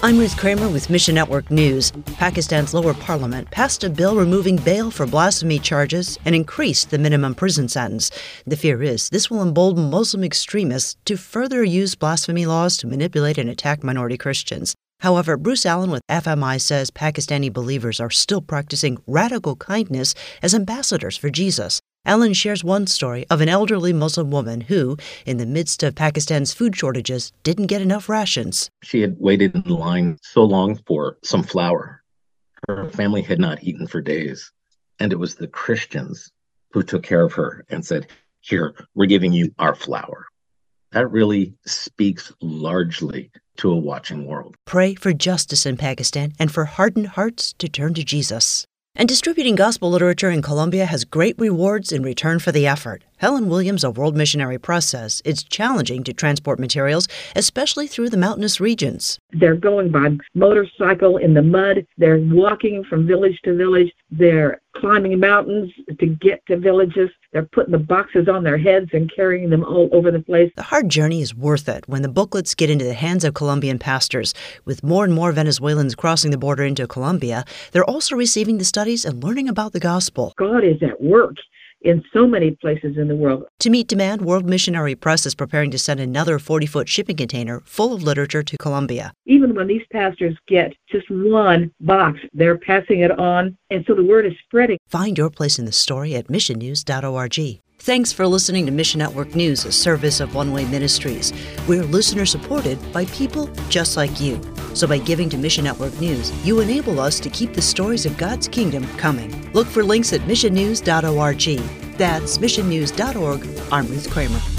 I'm Ruth Kramer with Mission Network News. Pakistan's lower parliament passed a bill removing bail for blasphemy charges and increased the minimum prison sentence. The fear is this will embolden Muslim extremists to further use blasphemy laws to manipulate and attack minority Christians. However, Bruce Allen with FMI says Pakistani believers are still practicing radical kindness as ambassadors for Jesus. Allen shares one story of an elderly Muslim woman who, in the midst of Pakistan's food shortages, didn't get enough rations. She had waited in line so long for some flour. Her family had not eaten for days. And it was the Christians who took care of her and said, "Here, we're giving you our flour." That really speaks largely to a watching world. Pray for justice in Pakistan and for hardened hearts to turn to Jesus. And distributing gospel literature in Colombia has great rewards in return for the effort. Helen Williams of World Missionary Press says it's challenging to transport materials, especially through the mountainous regions. They're going by motorcycle in the mud. They're walking from village to village. They're climbing mountains to get to villages. They're putting the boxes on their heads and carrying them all over the place. The hard journey is worth it when the booklets get into the hands of Colombian pastors. With more and more Venezuelans crossing the border into Colombia, they're also receiving the studies and learning about the gospel. God is at work in so many places in the world. To meet demand, World Missionary Press is preparing to send another 40-foot shipping container full of literature to Colombia. Even when these pastors get just one box, they're passing it on, and so the word is spreading. Find your place in the story at missionnews.org. Thanks for listening to Mission Network News, a service of One Way Ministries. We're listener-supported by people just like you. So by giving to Mission Network News, you enable us to keep the stories of God's kingdom coming. Look for links at missionnews.org. That's missionnews.org. I'm Ruth Kramer.